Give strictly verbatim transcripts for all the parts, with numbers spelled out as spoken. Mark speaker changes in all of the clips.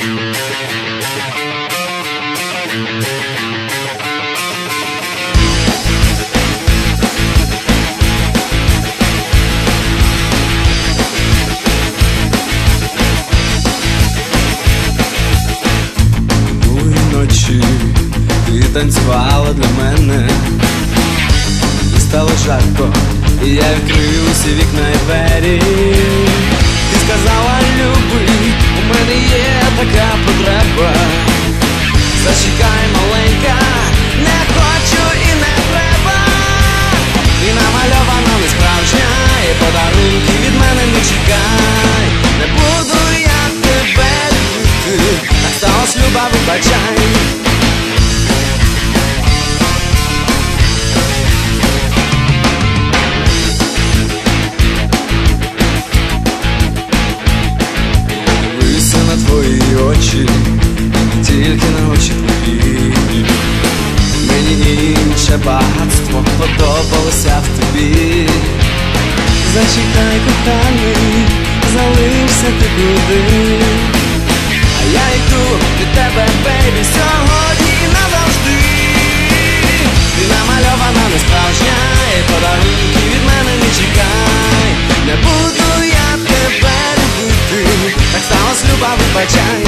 Speaker 1: Ти танцювала для мене, і стало жарко, і я відкрив усі вікна і двері. Ти сказала, люби, у мене є така потреба. Зачекай, маленька, не хочу і не треба. Ти намальована не справжня, і подарунки від мене не чекай. Не буду я тебе любити, так сталось, люба, вибачай. Твої очі, тільки на очі твої. Мені інше багатство подобалося в тобі. Зачекай, коханий, залишся ти куди. А я йду від тебе, бейбі, сьогодні і назавжди. Ти намальована не справжня, і подарунки від мене не чекай. Не буду я тебе любити, так сталось, люба, вибачай.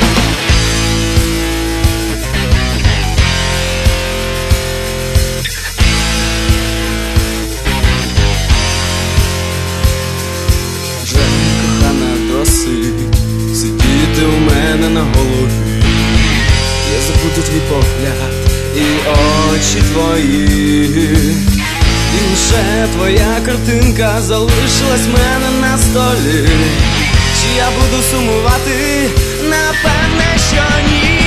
Speaker 1: Вже, кохана, досить сидіти у мене на голові. Я забуду твій погляд і очі твої. І лише твоя картинка залишилась в мене на столі. Чи я буду сумувати? Напевне, що ні.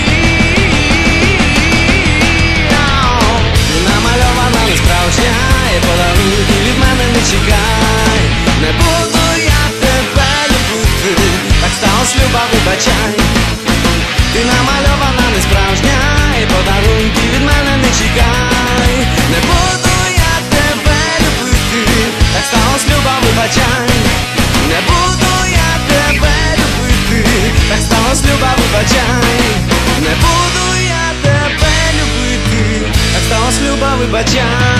Speaker 1: Ти намальована не справжня, і подарунки від мене не чекай. Не буду я тебе любити, так сталось, люба, вибачай. Ти намальована не справжня, і подарунки від мене не чекай. Не буду я тебе любити, так сталось, люба, вибачай. Не буду я тебе любити, так сталось, люба, вибачай. Не буду я тебе любити, так сталось, люба, вибачай.